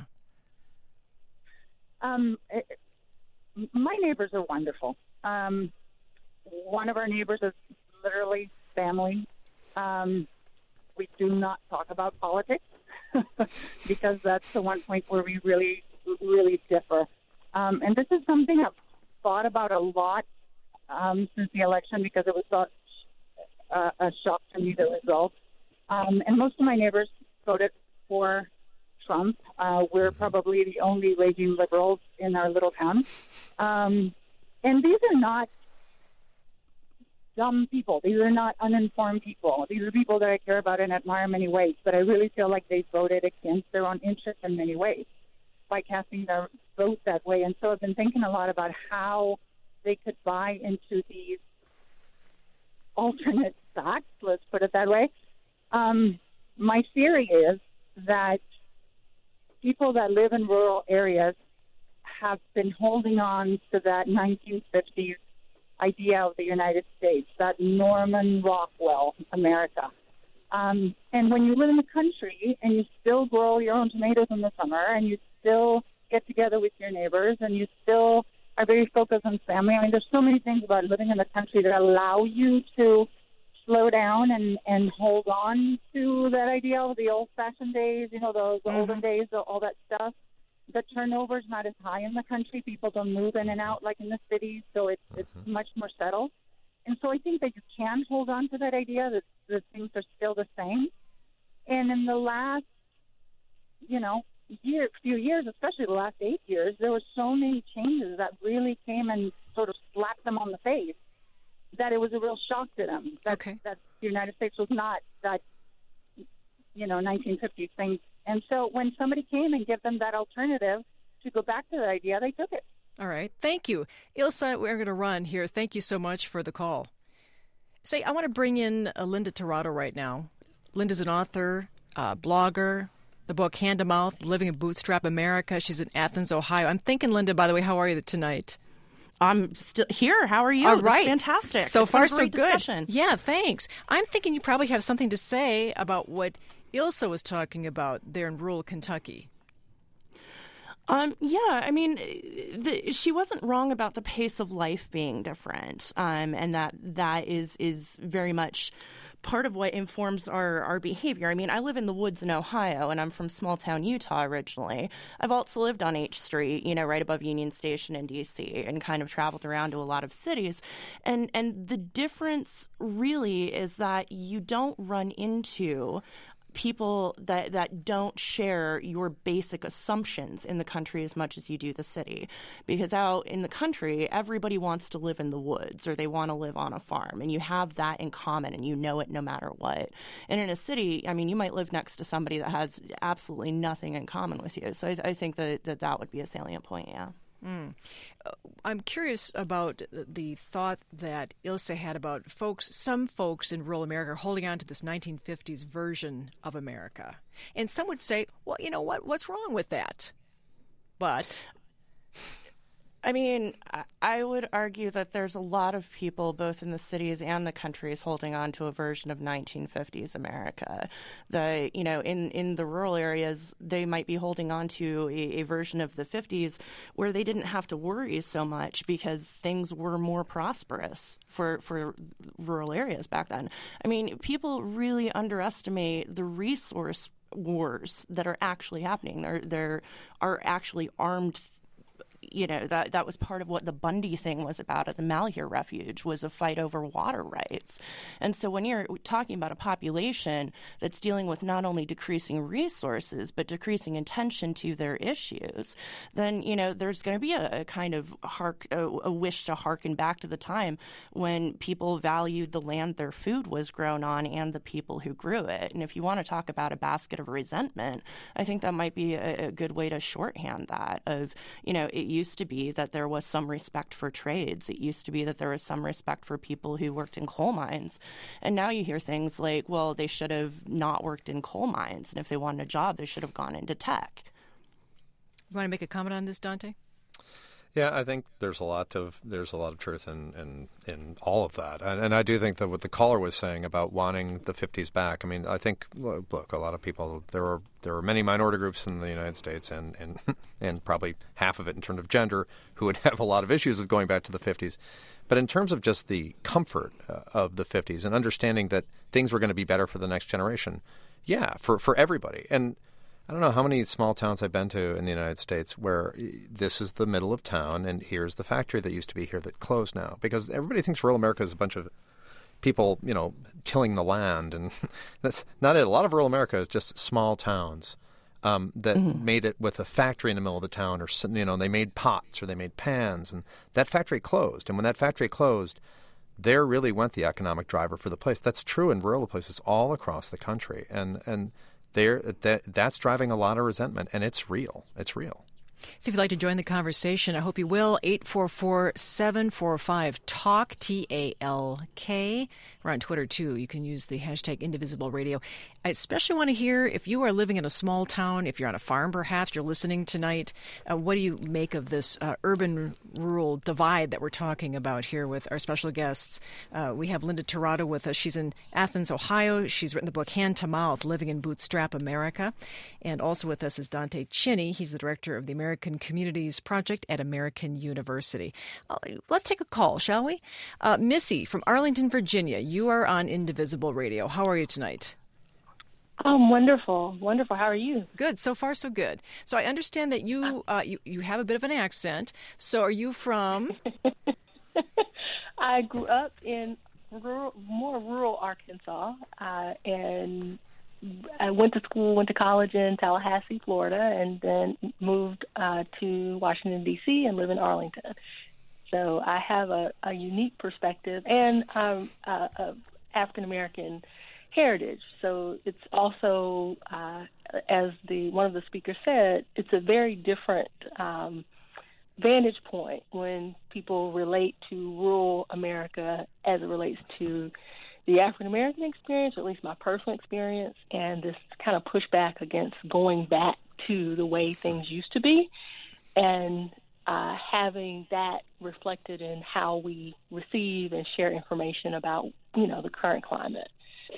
Um, it, my neighbors are wonderful. Um, one of our neighbors is literally family. Um, we do not talk about politics because that's the one point where we really, really differ. Um, and this is something I've thought about a lot um, since the election because it was such uh, a shock to me, the results. Um, and most of my neighbors voted for Trump. Uh, we're probably the only raging liberals in our little town. Um, and these are not dumb people. These are not uninformed people. These are people that I care about and admire in many ways, but I really feel like they voted against their own interests in many ways by casting their vote that way. And so I've been thinking a lot about how they could buy into these alternate facts, let's put it that way. Um, my theory is that people that live in rural areas have been holding on to that nineteen fifties idea of the United States, that Norman Rockwell America. Um, and when you live in the country and you still grow your own tomatoes in the summer and you still get together with your neighbors and you still are very focused on family, I mean, there's so many things about living in the country that allow you to slow down and, and hold on to that idea of the old-fashioned days, you know, those mm-hmm. olden days, all that stuff. The turnover is not as high in the country. People don't move in and out like in the cities, so it's, mm-hmm. it's much more settled. And so I think that you can hold on to that idea that, that things are still the same. And in the last, you know, year, few years, especially the last eight years, there were so many changes that really came and sort of slapped them on the face that it was a real shock to them that, okay. that the United States was not that, you know, nineteen fifties thing. And so when somebody came and gave them that alternative to go back to that idea, they took it. All right. Thank you. Ilsa, we're going to run here. Thank you so much for the call. Say, I want to bring in uh, Linda Tirado right now. Linda's an author, uh, blogger, the book Hand to Mouth, Living in Bootstrap America. She's in Athens, Ohio. I'm thinking, Linda, by the way, how are you tonight? I'm still here. How are you? All right. This is fantastic. So it's far, been a great so good. Discussion. Yeah, thanks. I'm thinking you probably have something to say about what Ilsa was talking about there in rural Kentucky. Um, yeah, I mean, the, she wasn't wrong about the pace of life being different, um, and that that is is very much part of what informs our, our behavior. I mean, I live in the woods in Ohio, and I'm from small-town Utah originally. I've also lived on H Street, you know, right above Union Station in D C, and kind of traveled around to a lot of cities. And, and the difference really is that you don't run into people that, that don't share your basic assumptions in the country as much as you do the city. Because out in the country, everybody wants to live in the woods or they want to live on a farm, and you have that in common and you know it no matter what. And in a city, I mean, you might live next to somebody that has absolutely nothing in common with you. So I, I think that, that that would be a salient point, yeah. Mm. Uh, I'm curious about the thought that Ilsa had about folks, some folks in rural America holding on to this nineteen fifties version of America. And some would say, well, you know what, what's wrong with that? But I mean, I would argue that there's a lot of people, both in the cities and the countries, holding on to a version of nineteen fifties America. The, you know, in, in the rural areas, they might be holding on to a, a version of the fifties where they didn't have to worry so much because things were more prosperous for, for rural areas back then. I mean, people really underestimate the resource wars that are actually happening. There, there are actually armed You know, that that was part of what the Bundy thing was about at the Malheur Refuge, was a fight over water rights. And so when you're talking about a population that's dealing with not only decreasing resources, but decreasing attention to their issues, then, you know, there's going to be a, a kind of hark, a, a wish to harken back to the time when people valued the land their food was grown on and the people who grew it. And if you want to talk about a basket of resentment, I think that might be a, a good way to shorthand that of, you know, it, used to be that there was some respect for trades. It used to be that there was some respect for people who worked in coal mines. And now you hear things like, well, they should have not worked in coal mines. And if they wanted a job, they should have gone into tech. You want to make a comment on this, Dante? Yeah, I think there's a lot of there's a lot of truth in in, in all of that, and, and I do think that what the caller was saying about wanting the fifties back. I mean, I think look, a lot of people there are there are many minority groups in the United States, and and and probably half of it in terms of gender, who would have a lot of issues with going back to the fifties. But in terms of just the comfort uh, of the fifties and understanding that things were going to be better for the next generation, yeah, for for everybody. And I don't know how many small towns I've been to in the United States where this is the middle of town and here's the factory that used to be here that closed now. Because everybody thinks rural America is a bunch of people, you know, tilling the land. And that's not it. A lot of rural America is just small towns um, that mm-hmm. made it with a factory in the middle of the town, or, you know, they made pots or they made pans. And that factory closed. And when that factory closed, there really went the economic driver for the place. That's true in rural places all across the country. And, and There, that that's driving a lot of resentment, and it's real. It's real. So if you'd like to join the conversation, I hope you will. eight four four, seven four five, TALK, T A L K. We're on Twitter, too. You can use the hashtag Indivisible Radio. I especially want to hear if you are living in a small town, if you're on a farm, perhaps, you're listening tonight, uh, what do you make of this uh, urban-rural divide that we're talking about here with our special guests? Uh, we have Linda Tirado with us. She's in Athens, Ohio. She's written the book Hand to Mouth, Living in Bootstrap America. And also with us is Dante Chinny. He's the director of the American Communities Project at American University. Uh, let's take a call, shall we? Uh, Missy from Arlington, Virginia. You are on Indivisible Radio. How are you tonight? Um, wonderful, wonderful. How are you? Good. So far, so good. So I understand that you uh, you, you have a bit of an accent. So are you from? I grew up in rural, more rural Arkansas, uh, and I went to school, went to college in Tallahassee, Florida, and then moved uh, to Washington, D C and live in Arlington. So I have a, a unique perspective and um, uh, of African-American heritage. So it's also, uh, as the one of the speakers said, it's a very different um, vantage point when people relate to rural America as it relates to the African-American experience, or at least my personal experience, and this kind of pushback against going back to the way things used to be, and uh, having that reflected in how we receive and share information about, you know, the current climate.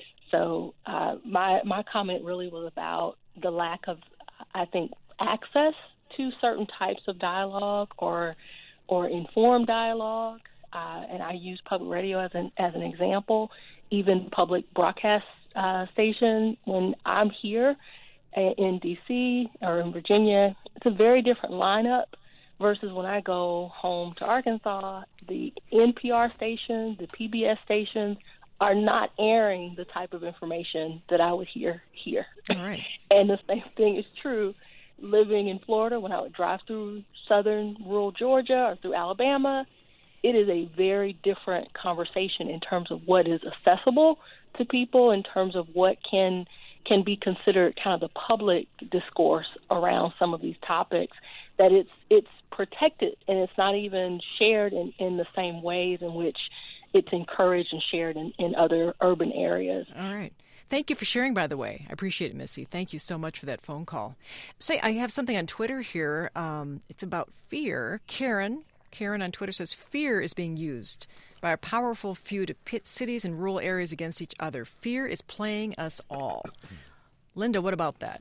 So uh, my my comment really was about the lack of, I think, access to certain types of dialogue or or informed dialogue, uh, and I use public radio as an as an example. Even public broadcast uh, station, when I'm here in D C or in Virginia, it's a very different lineup versus when I go home to Arkansas. The N P R stations, the P B S stations are not airing the type of information that I would hear here. All right. And the same thing is true living in Florida. When I would drive through southern rural Georgia or through Alabama, it is a very different conversation in terms of what is accessible to people, in terms of what can can be considered kind of the public discourse around some of these topics, that it's it's protected and it's not even shared in, in the same ways in which it's encouraged and shared in, in other urban areas. All right. Thank you for sharing, by the way. I appreciate it, Missy. Thank you so much for that phone call. Say, I have something on Twitter here. Um, it's about fear. Karen Karen on Twitter says, fear is being used by a powerful few to pit cities and rural areas against each other. Fear is playing us all. Linda, what about that?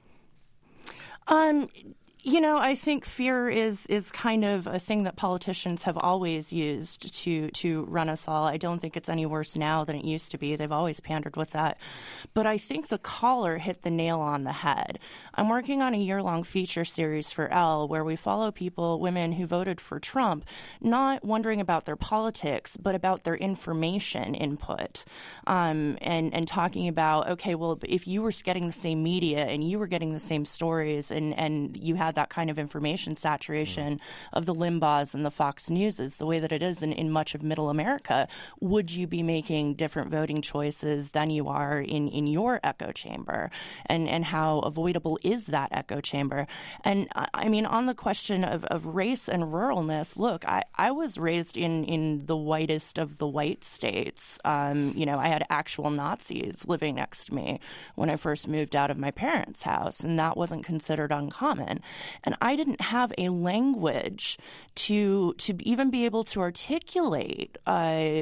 Um, you know, I think fear is is kind of a thing that politicians have always used to to run us all. I don't think it's any worse now than it used to be. They've always pandered with that. But I think the caller hit the nail on the head. I'm working on a year-long feature series for Elle where we follow people, women who voted for Trump, not wondering about their politics, but about their information input, um, and, and talking about, okay, well, if you were getting the same media and you were getting the same stories and, and you had that kind of information saturation mm. of the Limbaughs and the Fox Newses, the way that it is in, in much of middle America, would you be making different voting choices than you are in, in your echo chamber? And, and how avoidable is that echo chamber? And I mean, on the question of, of race and ruralness, look, I, I was raised in, in the whitest of the white states. Um, you know, I had actual Nazis living next to me when I first moved out of my parents' house, and that wasn't considered uncommon. And I didn't have a language to to even be able to articulate uh,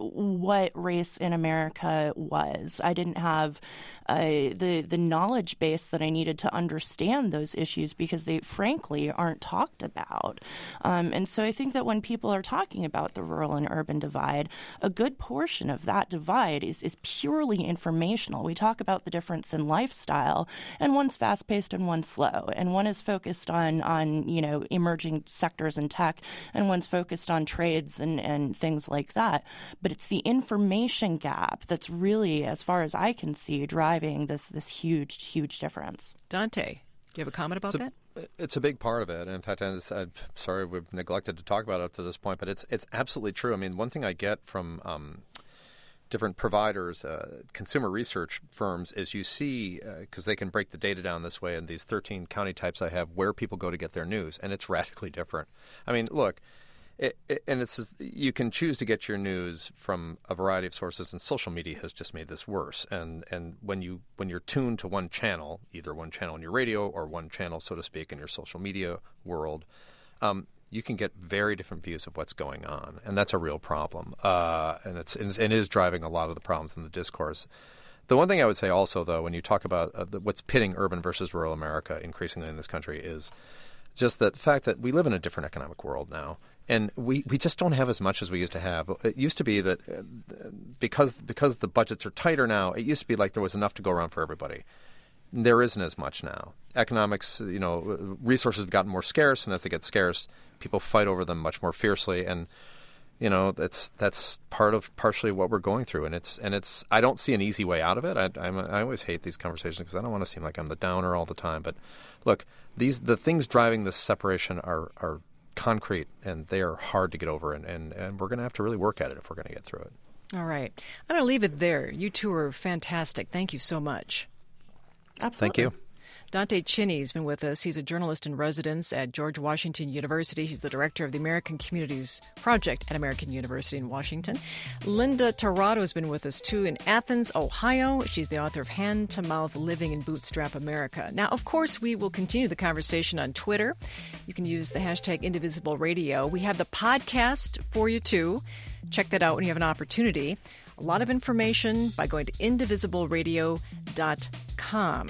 what race in America was. I didn't have uh, the the knowledge base that I needed to understand those issues because they, frankly, aren't talked about. Um, and so I think that when people are talking about the rural and urban divide, a good portion of that divide is, is purely informational. We talk about the difference in lifestyle, and one's fast-paced and one's slow, and one is focused on, on you know, emerging sectors in tech, and one's focused on trades and, and things like that. But it's the information gap that's really, as far as I can see, driving this, this huge, huge difference. Dante, do you have a comment about so, that? It's a big part of it. In fact, I'm sorry we've neglected to talk about it up to this point, but it's it's absolutely true. I mean, one thing I get from um, different providers, uh, consumer research firms, is you see, because uh, they can break the data down this way in these thirteen county types I have, where people go to get their news, and it's radically different. I mean, look, it, it, and it's you can choose to get your news from a variety of sources, and social media has just made this worse. And and when you when you're tuned to one channel, either one channel in your radio or one channel, so to speak, in your social media world, um, you can get very different views of what's going on, and that's a real problem. Uh, and it's and it is driving a lot of the problems in the discourse. The one thing I would say also, though, when you talk about uh, the, what's pitting urban versus rural America increasingly in this country is just the fact that we live in a different economic world now, and we, we just don't have as much as we used to have. It used to be that uh, because because the budgets are tighter now, it used to be like there was enough to go around for everybody. There isn't as much now. Economics, you know, resources have gotten more scarce, and as they get scarce, people fight over them much more fiercely, and you know that's that's part of partially what we're going through, and it's and it's I don't see an easy way out of it. I I'm, I always hate these conversations because I don't want to seem like I'm the downer all the time. But look, these the things driving this separation are are concrete, and they are hard to get over, and, and, and we're going to have to really work at it if we're going to get through it. All right, I'm going to leave it there. You two are fantastic. Thank you so much. Absolutely. Thank you. Dante Cheney's been with us. He's a journalist in residence at George Washington University. He's the director of the American Communities Project at American University in Washington. Linda Tirado has been with us, too, in Athens, Ohio. She's the author of Hand to Mouth, Living in Bootstrap America. Now, of course, we will continue the conversation on Twitter. You can use the hashtag Indivisible Radio. We have the podcast for you, too. Check that out when you have an opportunity. A lot of information by going to indivisible radio dot com.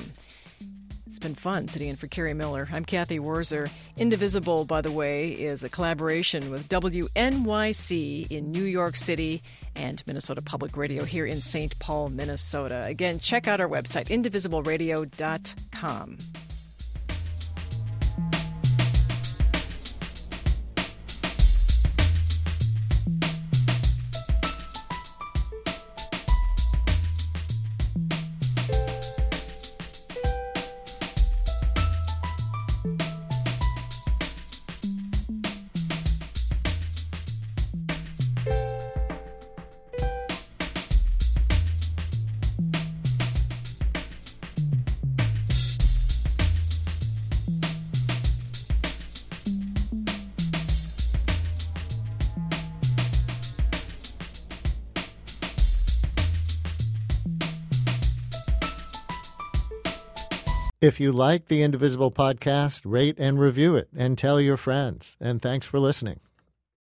It's been fun sitting in for Carrie Miller. I'm Kathy Wurzer. Indivisible, by the way, is a collaboration with W N Y C in New York City and Minnesota Public Radio here in Saint Paul, Minnesota. Again, check out our website, indivisible radio dot com. If you like the Indivisible podcast, rate and review it and tell your friends. And thanks for listening.